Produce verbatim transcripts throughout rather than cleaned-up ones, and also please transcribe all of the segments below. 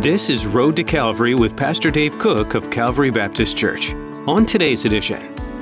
This is Road to Calvary with Pastor Dave Cook of Calvary Baptist Church. On today's edition.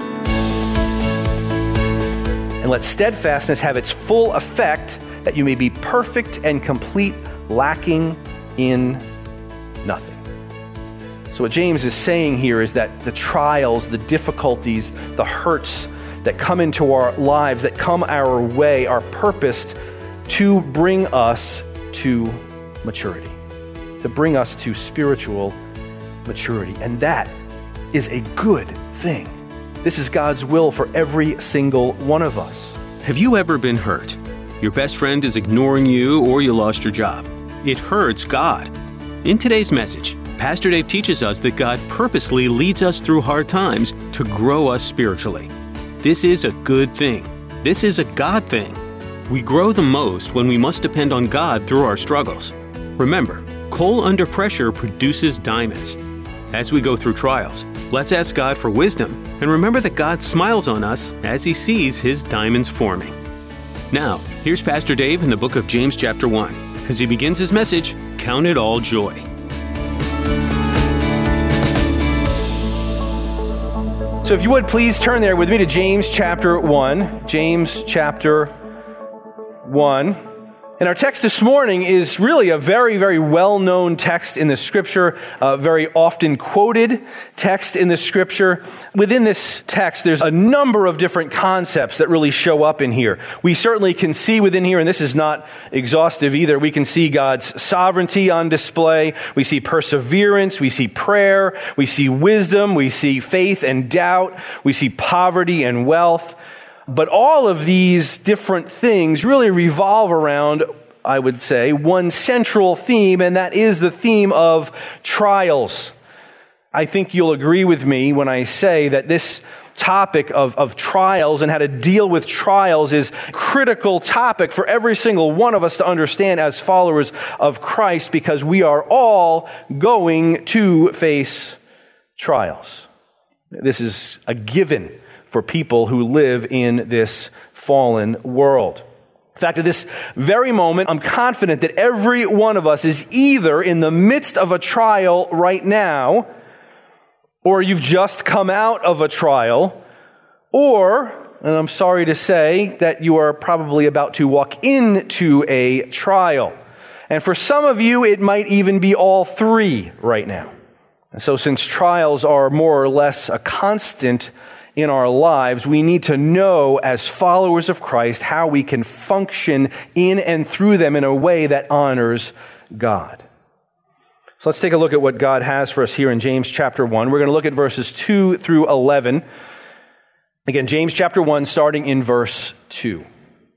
And let steadfastness have its full effect, that you may be perfect and complete, lacking in nothing. So what James is saying here is that the trials, the difficulties, the hurts that come into our lives, that come our way, are purposed to bring us to maturity, to bring us to spiritual maturity. And that is a good thing. This is God's will for every single one of us. Have you ever been hurt? Your best friend is ignoring you, or you lost your job. It hurts God. In today's message, Pastor Dave teaches us that God purposely leads us through hard times to grow us spiritually. This is a good thing. This is a God thing. We grow the most when we must depend on God through our struggles. Remember, coal under pressure produces diamonds. As we go through trials, let's ask God for wisdom and remember that God smiles on us as He sees His diamonds forming. Now, here's Pastor Dave in the book of James chapter one. As he begins his message, Count it all joy. So if you would, please turn there with me to James chapter one. James chapter one. And our text this morning is really a very, very well-known text in the Scripture, a very often quoted text in the Scripture. Within this text, there's a number of different concepts that really show up in here. We certainly can see within here, and this is not exhaustive either, we can see God's sovereignty on display. We see perseverance, we see prayer, we see wisdom, we see faith and doubt, we see poverty and wealth. But all of these different things really revolve around, I would say, one central theme, and that is the theme of trials. I think you'll agree with me when I say that this topic of, of trials and how to deal with trials is a critical topic for every single one of us to understand as followers of Christ, because we are all going to face trials. This is a given for people who live in this fallen world. In fact, at this very moment, I'm confident that every one of us is either in the midst of a trial right now, or you've just come out of a trial, or, and I'm sorry to say, that you are probably about to walk into a trial. And for some of you, it might even be all three right now. And so since trials are more or less a constant in our lives, we need to know as followers of Christ how we can function in and through them in a way that honors God. So let's take a look at what God has for us here in James chapter one. We're going to look at verses two through eleven. Again, James chapter one, starting in verse two.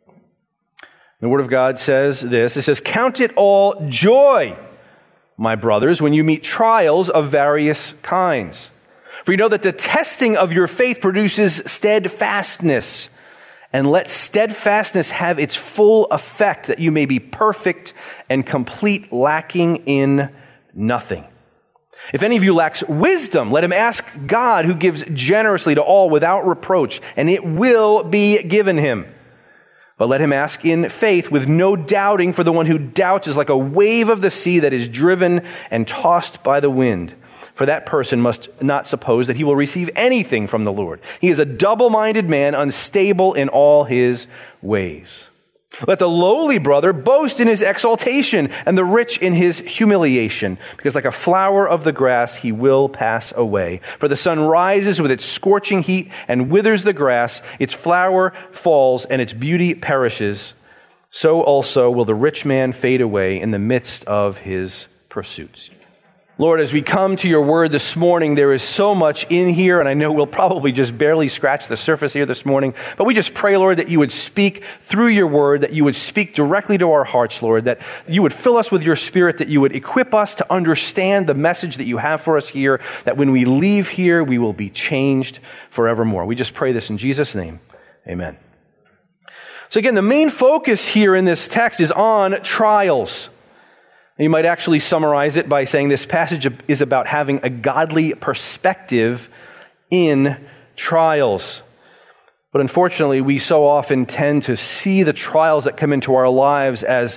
The Word of God says this. It says, "Count it all joy, my brothers, when you meet trials of various kinds. For you know that the testing of your faith produces steadfastness. And let steadfastness have its full effect, that you may be perfect and complete, lacking in nothing. If any of you lacks wisdom, let him ask God, who gives generously to all without reproach, and it will be given him. But let him ask in faith with no doubting, for the one who doubts is like a wave of the sea that is driven and tossed by the wind. For that person must not suppose that he will receive anything from the Lord. He is a double-minded man, unstable in all his ways. Let the lowly brother boast in his exaltation, and the rich in his humiliation, because like a flower of the grass he will pass away. For the sun rises with its scorching heat and withers the grass, its flower falls and its beauty perishes. So also will the rich man fade away in the midst of his pursuits." Lord, as we come to your word this morning, there is so much in here, and I know we'll probably just barely scratch the surface here this morning, but we just pray, Lord, that you would speak through your word, that you would speak directly to our hearts, Lord, that you would fill us with your Spirit, that you would equip us to understand the message that you have for us here, that when we leave here, we will be changed forevermore. We just pray this in Jesus' name. Amen. So again, the main focus here in this text is on trials. You might actually summarize it by saying this passage is about having a godly perspective in trials. But unfortunately, we so often tend to see the trials that come into our lives as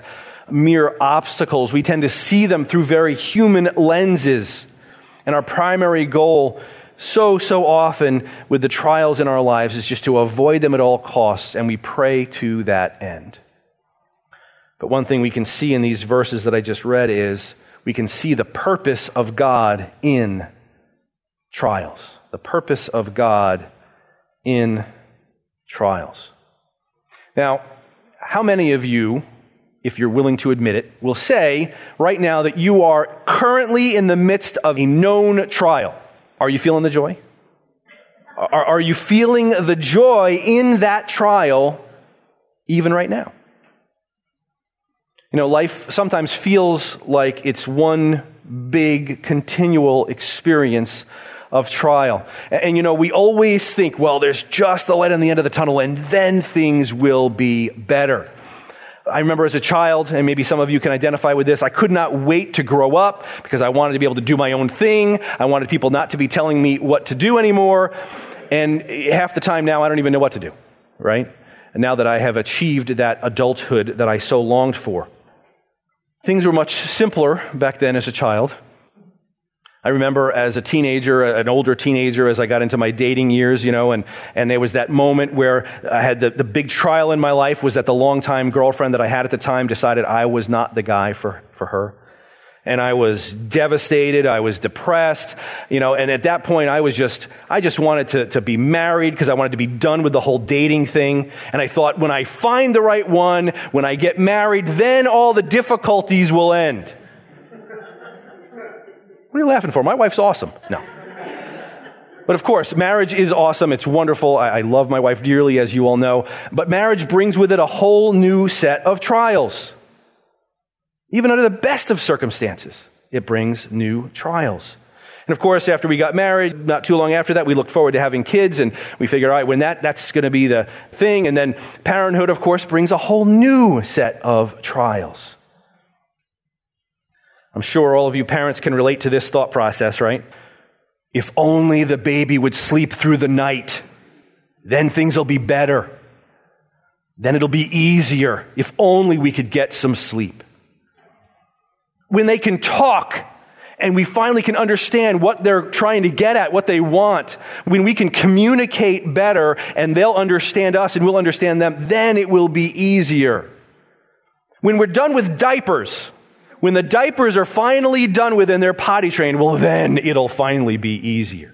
mere obstacles. We tend to see them through very human lenses. And our primary goal so, so often with the trials in our lives is just to avoid them at all costs, and we pray to that end. But one thing we can see in these verses that I just read is we can see the purpose of God in trials. The purpose of God in trials. Now, how many of you, if you're willing to admit it, will say right now that you are currently in the midst of a known trial? Are you feeling the joy? Are, are you feeling the joy in that trial even right now? You know, life sometimes feels like it's one big, continual experience of trial. And, and, you know, we always think, well, there's just a light on the end of the tunnel, and then things will be better. I remember as a child, and maybe some of you can identify with this, I could not wait to grow up because I wanted to be able to do my own thing. I wanted people not to be telling me what to do anymore. And half the time now, I don't even know what to do, right? And now that I have achieved that adulthood that I so longed for. Things were much simpler back then as a child. I remember as a teenager, an older teenager, as I got into my dating years, you know, and, and there was that moment where I had the, the big trial in my life was that the longtime girlfriend that I had at the time decided I was not the guy for, for her. And I was devastated. I was depressed, you know, and at that point I was just, I just wanted to, to be married because I wanted to be done with the whole dating thing. And I thought, when I find the right one, when I get married, then all the difficulties will end. What are you laughing for? My wife's awesome. No. But of course, marriage is awesome. It's wonderful. I, I love my wife dearly, as you all know. But marriage brings with it a whole new set of trials. Even under the best of circumstances, it brings new trials. And of course, after we got married, not too long after that, we looked forward to having kids, and we figured, all right, when that, that's going to be the thing. And then parenthood, of course, brings a whole new set of trials. I'm sure all of you parents can relate to this thought process, right? If only the baby would sleep through the night, then things will be better. Then it'll be easier if only we could get some sleep. When they can talk and we finally can understand what they're trying to get at, what they want, when we can communicate better and they'll understand us and we'll understand them, then it will be easier. When we're done with diapers, when the diapers are finally done with and they're potty trained, well, then it'll finally be easier.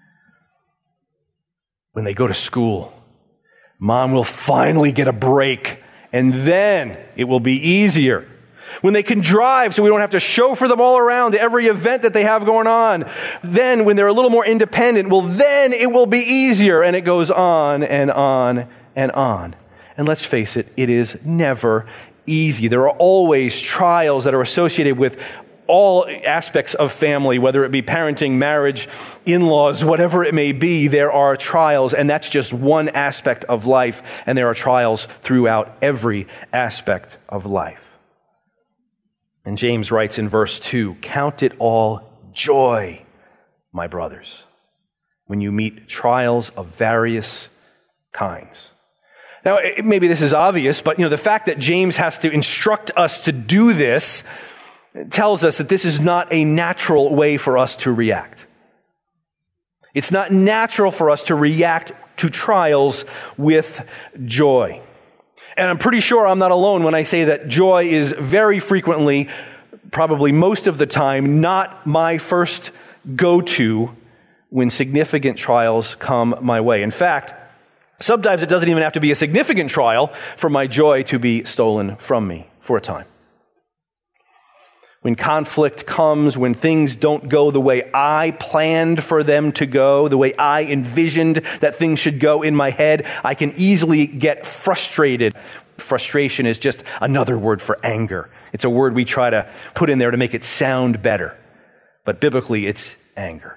When they go to school, mom will finally get a break, and then it will be easier. When they can drive so we don't have to chauffeur them all around to every event that they have going on, then when they're a little more independent, well, then it will be easier. And it goes on and on and on. And let's face it, it is never easy. There are always trials that are associated with all aspects of family, whether it be parenting, marriage, in-laws, whatever it may be. There are trials, and that's just one aspect of life, and there are trials throughout every aspect of life. And James writes in verse two, "Count it all joy, my brothers, when you meet trials of various kinds." Now, maybe this is obvious, but you know, the fact that James has to instruct us to do this tells us that this is not a natural way for us to react. It's not natural for us to react to trials with joy. And I'm pretty sure I'm not alone when I say that joy is very frequently, probably most of the time, not my first go-to when significant trials come my way. In fact, sometimes it doesn't even have to be a significant trial for my joy to be stolen from me for a time. When conflict comes, when things don't go the way I planned for them to go, the way I envisioned that things should go in my head, I can easily get frustrated. Frustration is just another word for anger. It's a word we try to put in there to make it sound better. But biblically, it's anger.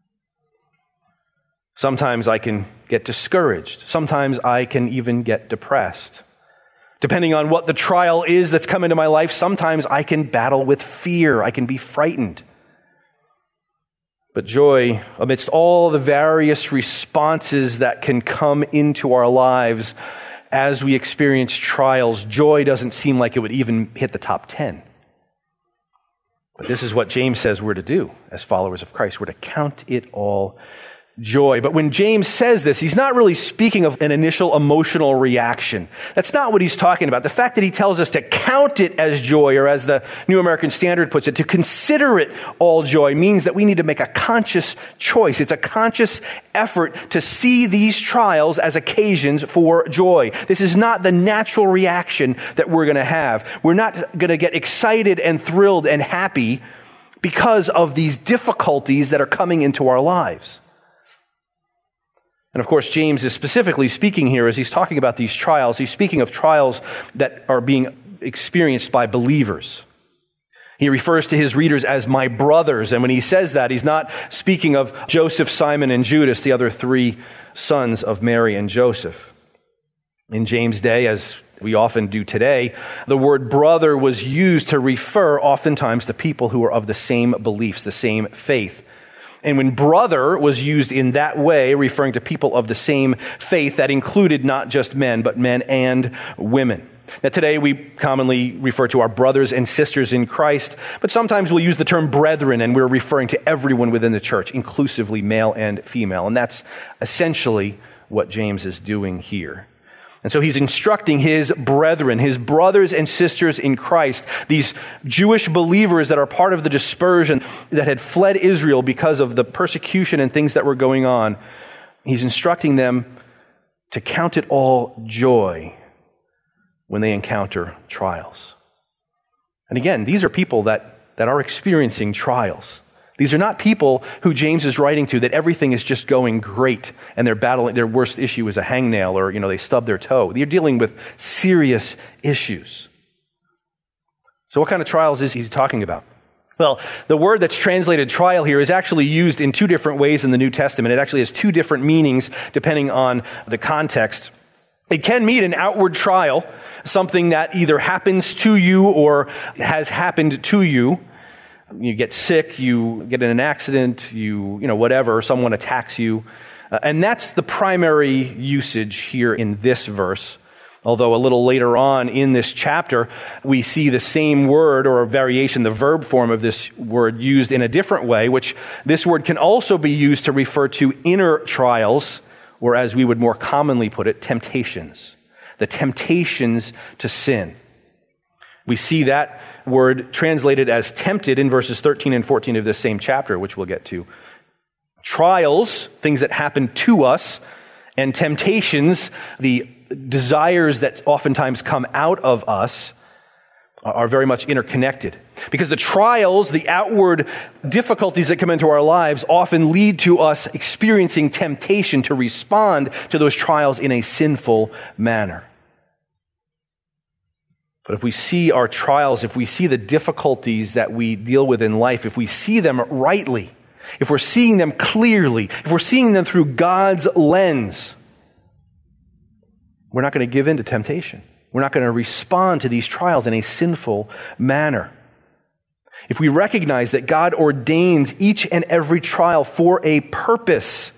Sometimes I can get discouraged. Sometimes I can even get depressed. Depending on what the trial is that's come into my life, sometimes I can battle with fear. I can be frightened. But joy, amidst all the various responses that can come into our lives, as we experience trials, joy doesn't seem like it would even hit the top ten. But this is what James says we're to do as followers of Christ. We're to count it all joy. But when James says this, he's not really speaking of an initial emotional reaction. That's not what he's talking about. The fact that he tells us to count it as joy, or as the New American Standard puts it, to consider it all joy, means that we need to make a conscious choice. It's a conscious effort to see these trials as occasions for joy. This is not the natural reaction that we're going to have. We're not going to get excited and thrilled and happy because of these difficulties that are coming into our lives. And of course, James is specifically speaking here as he's talking about these trials. He's speaking of trials that are being experienced by believers. He refers to his readers as my brothers. And when he says that, he's not speaking of Joseph, Simon, and Judas, the other three sons of Mary and Joseph. In James' day, as we often do today, the word brother was used to refer oftentimes to people who were of the same beliefs, the same faith. And when brother was used in that way, referring to people of the same faith, that included not just men, but men and women. Now today we commonly refer to our brothers and sisters in Christ, but sometimes we'll use the term brethren, and we're referring to everyone within the church, inclusively male and female. And that's essentially what James is doing here. And so he's instructing his brethren, his brothers and sisters in Christ, these Jewish believers that are part of the dispersion that had fled Israel because of the persecution and things that were going on. He's instructing them to count it all joy when they encounter trials. And again, these are people that, that are experiencing trials. These are not people who James is writing to that everything is just going great and they're battling, their worst issue is a hangnail, or, you know, they stub their toe. They're dealing with serious issues. So what kind of trials is he talking about? Well, the word that's translated trial here is actually used in two different ways in the New Testament. It actually has two different meanings depending on the context. It can mean an outward trial, something that either happens to you or has happened to you. You get sick, you get in an accident, you, you know, whatever, someone attacks you. Uh, and that's the primary usage here in this verse. Although a little later on in this chapter, we see the same word or a variation, the verb form of this word used in a different way, which this word can also be used to refer to inner trials, or as we would more commonly put it, temptations. The temptations to sin. We see that word translated as tempted in verses thirteen and fourteen of this same chapter, which we'll get to. Trials, things that happen to us, and temptations, the desires that oftentimes come out of us, are very much interconnected. Because the trials, the outward difficulties that come into our lives often lead to us experiencing temptation to respond to those trials in a sinful manner. But if we see our trials, if we see the difficulties that we deal with in life, if we see them rightly, if we're seeing them clearly, if we're seeing them through God's lens, we're not going to give in to temptation. We're not going to respond to these trials in a sinful manner. If we recognize that God ordains each and every trial for a purpose,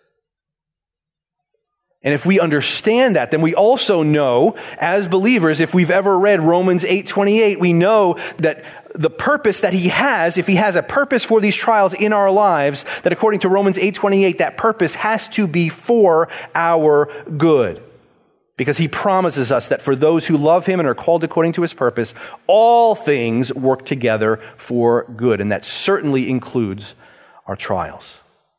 and if we understand that, then we also know, as believers, if we've ever read Romans eight twenty-eight, we know that the purpose that he has, if he has a purpose for these trials in our lives, that according to Romans eight twenty-eight, that purpose has to be for our good. Because he promises us that for those who love him and are called according to his purpose, all things work together for good. And that certainly includes our trials.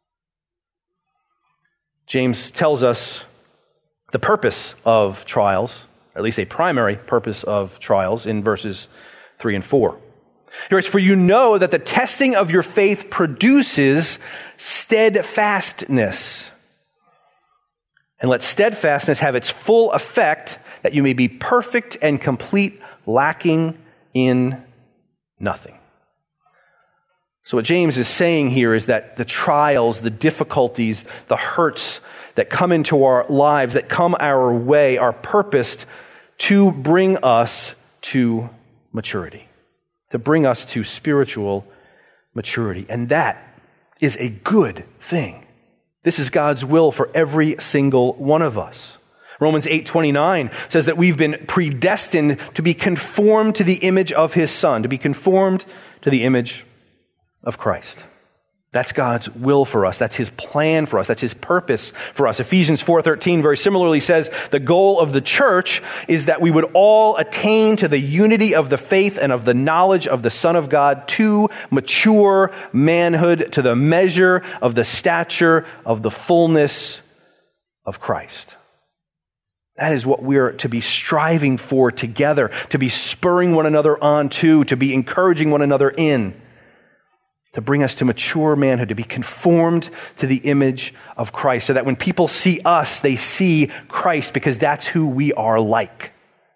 James tells us the purpose of trials, or at least a primary purpose of trials, in verses three and four. He writes, "For you know that the testing of your faith produces steadfastness. And let steadfastness have its full effect, that you may be perfect and complete, lacking in nothing." So what James is saying here is that the trials, the difficulties, the hurts that come into our lives, that come our way, are purposed to bring us to maturity, to bring us to spiritual maturity. And that is a good thing. This is God's will for every single one of us. Romans eight twenty-nine says that we've been predestined to be conformed to the image of his Son, to be conformed to the image of Christ. That's God's will for us. That's his plan for us. That's his purpose for us. Ephesians four thirteen very similarly says the goal of the church is that we would all attain to the unity of the faith and of the knowledge of the Son of God, to mature manhood, to the measure of the stature of the fullness of Christ. That is what we're to be striving for together, to be spurring one another on to, to be encouraging one another in, to bring us to mature manhood, to be conformed to the image of Christ, so that when people see us, they see Christ, because that's who we are like.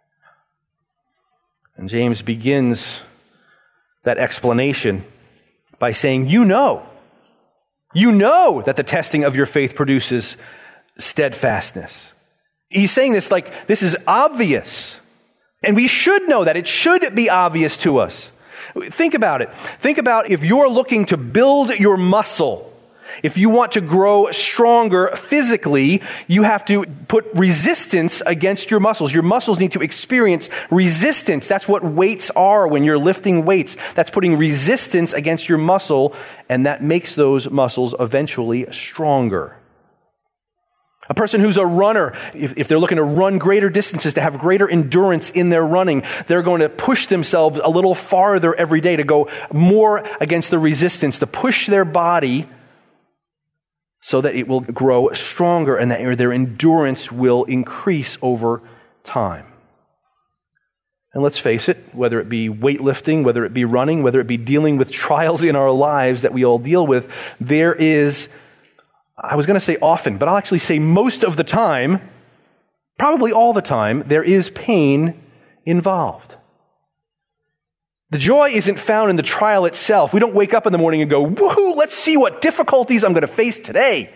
And James begins that explanation by saying, you know, you know that the testing of your faith produces steadfastness. He's saying this like this is obvious, and we should know that. It should be obvious to us. Think about it. Think about if you're looking to build your muscle. If you want to grow stronger physically, you have to put resistance against your muscles. Your muscles need to experience resistance. That's what weights are when you're lifting weights. That's putting resistance against your muscle, and that makes those muscles eventually stronger. A person who's a runner, if, if they're looking to run greater distances, to have greater endurance in their running, they're going to push themselves a little farther every day to go more against the resistance, to push their body so that it will grow stronger and that their endurance will increase over time. And let's face it, whether it be weightlifting, whether it be running, whether it be dealing with trials in our lives that we all deal with, there is, I was going to say often, but I'll actually say most of the time, probably all the time, there is pain involved. The joy isn't found in the trial itself. We don't wake up in the morning and go, woohoo, let's see what difficulties I'm going to face today.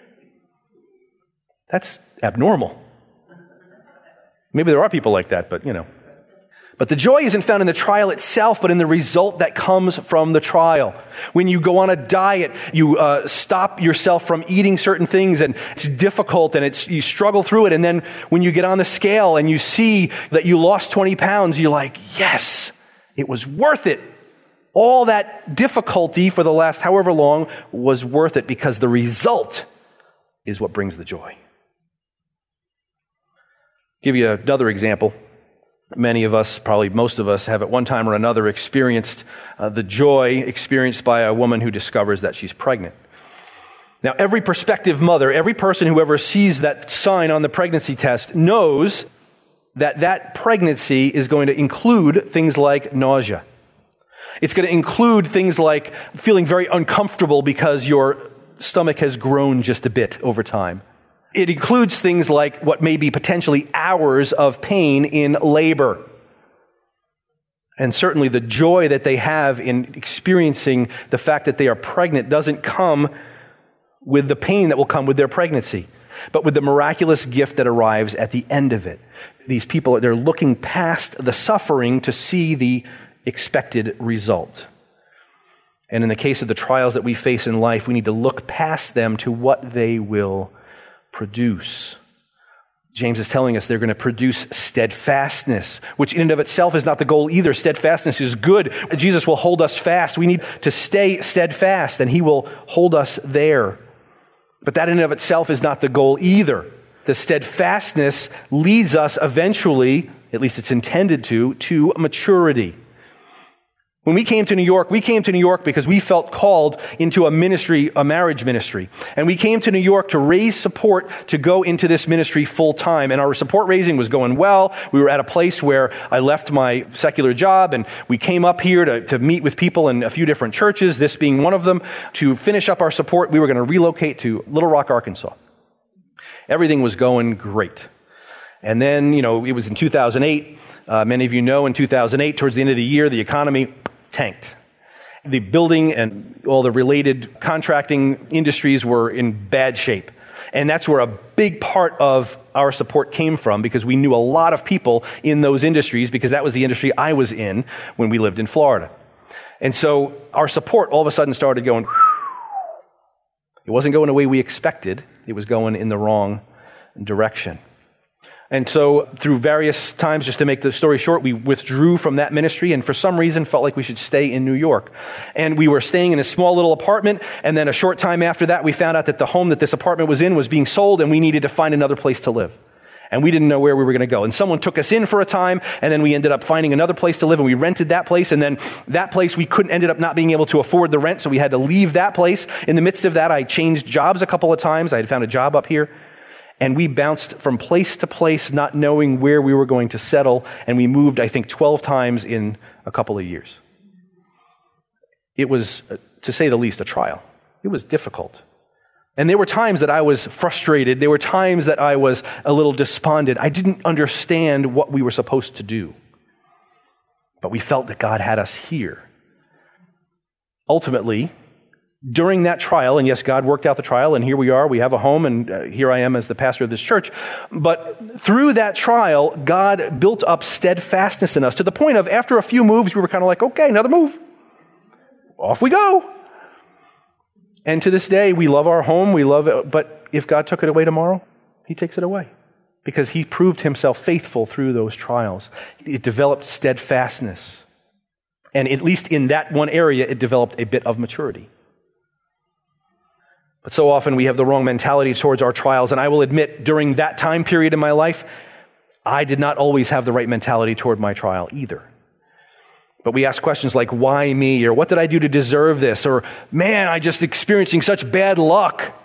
That's abnormal. Maybe there are people like that, but you know. But the joy isn't found in the trial itself, but in the result that comes from the trial. When you go on a diet, you uh, stop yourself from eating certain things, and it's difficult, and it's you struggle through it. And then when you get on the scale and you see that you lost twenty pounds, you're like, yes, it was worth it. All that difficulty for the last however long was worth it, because the result is what brings the joy. Give you another example. Many of us, probably most of us, have at one time or another experienced uh, the joy experienced by a woman who discovers that she's pregnant. Now, every prospective mother, every person who ever sees that sign on the pregnancy test knows that that pregnancy is going to include things like nausea. It's going to include things like feeling very uncomfortable because your stomach has grown just a bit over time. It includes things like what may be potentially hours of pain in labor. And certainly the joy that they have in experiencing the fact that they are pregnant doesn't come with the pain that will come with their pregnancy, but with the miraculous gift that arrives at the end of it. These people, they're looking past the suffering to see the expected result. And in the case of the trials that we face in life, we need to look past them to what they will produce. James is telling us they're going to produce steadfastness, which in and of itself is not the goal either. Steadfastness is good. Jesus will hold us fast. We need to stay steadfast, and he will hold us there. But that in and of itself is not the goal either. The steadfastness leads us eventually, at least it's intended to, to maturity. When we came to New York, we came to New York because we felt called into a ministry, a marriage ministry. And we came to New York to raise support to go into this ministry full time. And our support raising was going well. We were at a place where I left my secular job, and we came up here to, to meet with people in a few different churches, this being one of them. To finish up our support, we were going to relocate to Little Rock, Arkansas. Everything was going great. And then, you know, it was in two thousand eight. Uh, many of you know in two thousand eight, towards the end of the year, the economy tanked. The building and all the related contracting industries were in bad shape. And that's where a big part of our support came from, because we knew a lot of people in those industries, because that was the industry I was in when we lived in Florida. And so our support all of a sudden started going, it wasn't going the way we expected. It was going in the wrong direction. And so through various times, just to make the story short, we withdrew from that ministry and for some reason felt like we should stay in New York. And we were staying in a small little apartment. And then a short time after that, we found out that the home that this apartment was in was being sold and we needed to find another place to live. And we didn't know where we were going to go. And someone took us in for a time, and then we ended up finding another place to live, and we rented that place, and then that place we couldn't, ended up not being able to afford the rent, so we had to leave that place. In the midst of that, I changed jobs a couple of times. I had found a job up here, and we bounced from place to place, not knowing where we were going to settle, and we moved, I think, twelve times in a couple of years. It was, to say the least, a trial. It was difficult. And there were times that I was frustrated. There were times that I was a little despondent. I didn't understand what we were supposed to do. But we felt that God had us here. Ultimately, during that trial, and yes, God worked out the trial, and here we are, we have a home, and uh, here I am as the pastor of this church. But through that trial, God built up steadfastness in us to the point of after a few moves, we were kind of like, okay, another move. Off we go. And to this day, we love our home, we love it, but if God took it away tomorrow, he takes it away because he proved himself faithful through those trials. It developed steadfastness. And at least in that one area, it developed a bit of maturity. But so often we have the wrong mentality towards our trials, and I will admit, during that time period in my life, I did not always have the right mentality toward my trial either. But we ask questions like, why me? Or what did I do to deserve this? Or, man, I just experiencing such bad luck.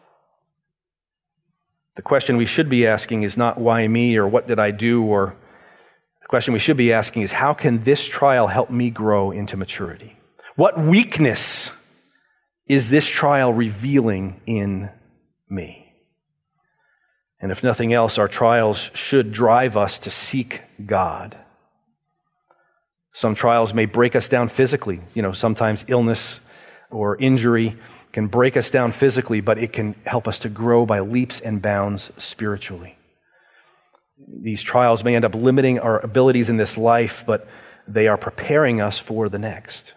The question we should be asking is not why me or what did I do? Or the question we should be asking is, how can this trial help me grow into maturity? What weakness is this trial revealing in me? And if nothing else, our trials should drive us to seek God. Some trials may break us down physically. You know, sometimes illness or injury can break us down physically, but it can help us to grow by leaps and bounds spiritually. These trials may end up limiting our abilities in this life, but they are preparing us for the next.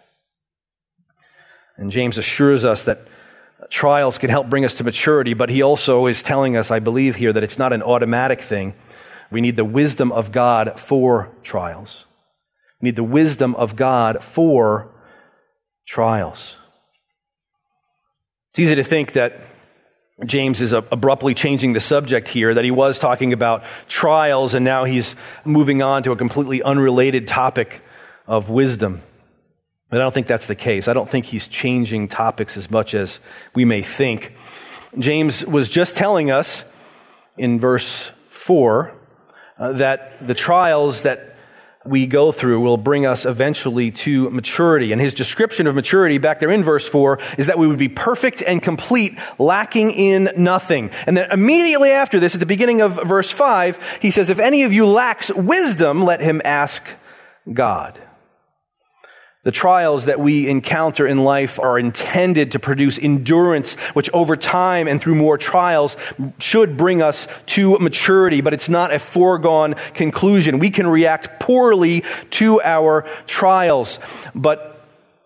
And James assures us that trials can help bring us to maturity, but he also is telling us, I believe here, that it's not an automatic thing. We need the wisdom of God for trials. We need the wisdom of God for trials. It's easy to think that James is abruptly changing the subject here, that he was talking about trials and now he's moving on to a completely unrelated topic of wisdom. But I don't think that's the case. I don't think he's changing topics as much as we may think. James was just telling us in verse four uh, that the trials that we go through will bring us eventually to maturity. And his description of maturity back there in verse four is that we would be perfect and complete, lacking in nothing. And then immediately after this, at the beginning of verse five, he says, if any of you lacks wisdom, let him ask God. The trials that we encounter in life are intended to produce endurance, which over time and through more trials should bring us to maturity, but it's not a foregone conclusion. We can react poorly to our trials, but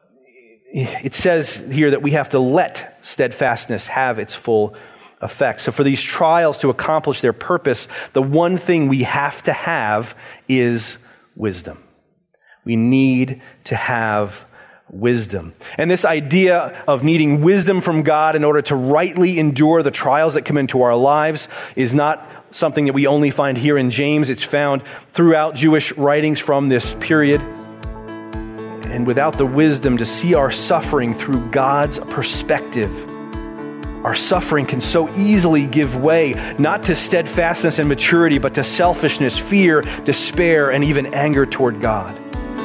it says here that we have to let steadfastness have its full effect. So for these trials to accomplish their purpose, the one thing we have to have is wisdom. We need to have wisdom. And this idea of needing wisdom from God in order to rightly endure the trials that come into our lives is not something that we only find here in James. It's found throughout Jewish writings from this period. And without the wisdom to see our suffering through God's perspective, our suffering can so easily give way, not to steadfastness and maturity, but to selfishness, fear, despair, and even anger toward God.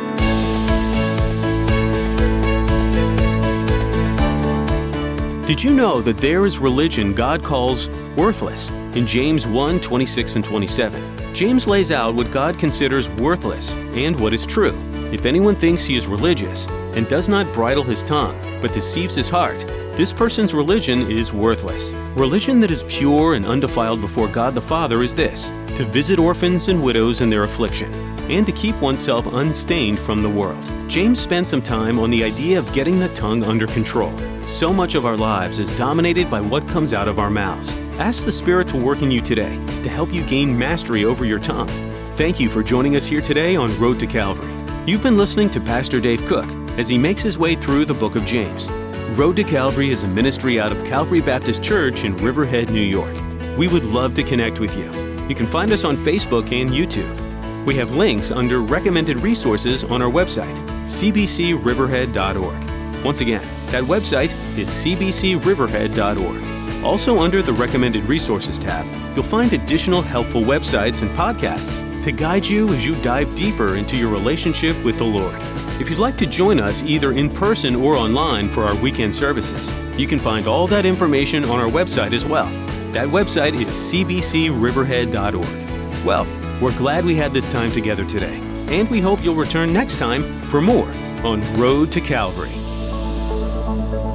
Did you know that there is religion God calls worthless? In James one, twenty-six and twenty-seven, James lays out what God considers worthless and what is true. If anyone thinks he is religious and does not bridle his tongue, but deceives his heart, this person's religion is worthless. Religion that is pure and undefiled before God the Father is this: to visit orphans and widows in their affliction, and to keep oneself unstained from the world. James spent some time on the idea of getting the tongue under control. So much of our lives is dominated by what comes out of our mouths. Ask the Spirit to work in you today to help you gain mastery over your tongue. Thank you for joining us here today on Road to Calvary. You've been listening to Pastor Dave Cook as he makes his way through the book of James. Road to Calvary is a ministry out of Calvary Baptist Church in Riverhead, New York. We would love to connect with you. You can find us on Facebook and YouTube. We have links under recommended resources on our website, c b c riverhead dot org. Once again, that website is c b c riverhead dot org. Also under the Recommended Resources tab, you'll find additional helpful websites and podcasts to guide you as you dive deeper into your relationship with the Lord. If you'd like to join us either in person or online for our weekend services, you can find all that information on our website as well. That website is c b c riverhead dot org. Well, we're glad we had this time together today, and we hope you'll return next time for more on Road to Calvary.